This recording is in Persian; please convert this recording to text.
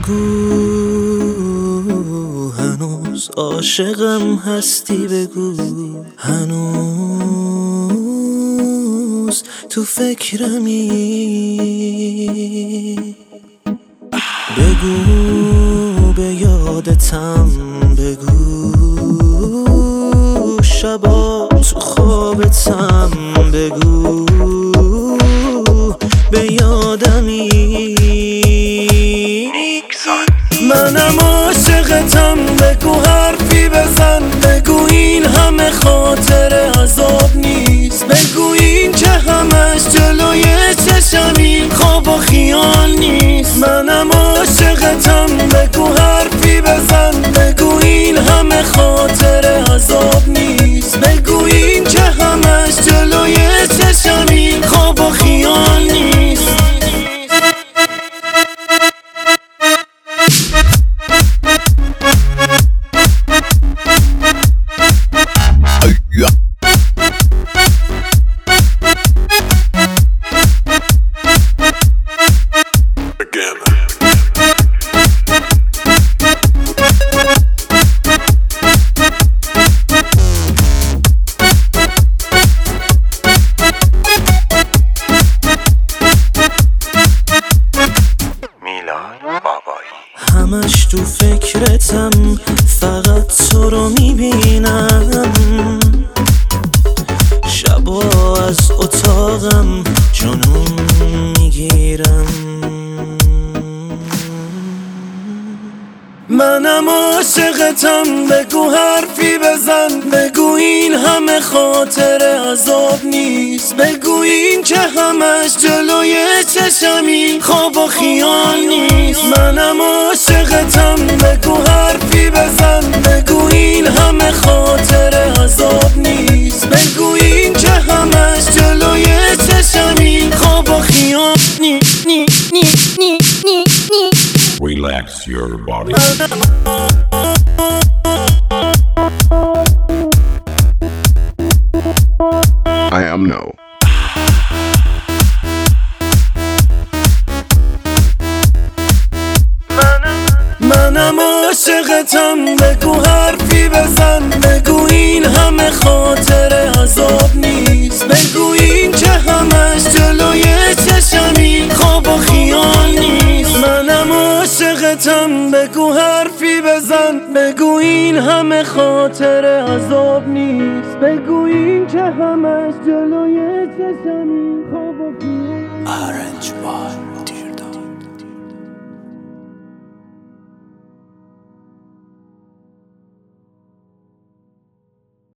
بگو هنوز عاشقم هستی، بگو هنوز تو فکرمی، بگو به یادتم، بگو شبا تو خوابتم، بگو به یادمی. منم عاشقتم، بگو حرفی بزن، بگو این همه خاطره عذاب نیست، بگو این که همش جلوی چشمی خواب و خیال نیست. منم عاشقتم، بگو حرفی بزن، بگو این همه خاطره عذاب نیست، بگو این که همش جلوی چشمی خواب و خیال نیست. همش تو فکرتم، فقط تو رو میبینم، شبا از اتاقم جنون میگیرم. منم عاشقتم، بگو حرفی بزن، بگو این همه خاطره عذاب نیست، بگو این که همش جلوی چشمی خواب و خیال نیست. منم عاشقتم، بگو حرفی بزن، بگو این همه خاطره عذاب نیست، بگو این که همش جلوی چشمی خواب و خیال نیست. Relax your body. I am no. منم عاشقتم، بگو حرفی بزن، بگو این همه خاطره عذاب نیست، بگو این که همش جلوی چشمی خواب و خیال نیست. منم عاشقتم، بگو حرفی بزن، بگو این همه خاطره عذاب نیست، بگو این که همش جلوی چشمی خواب و خیال.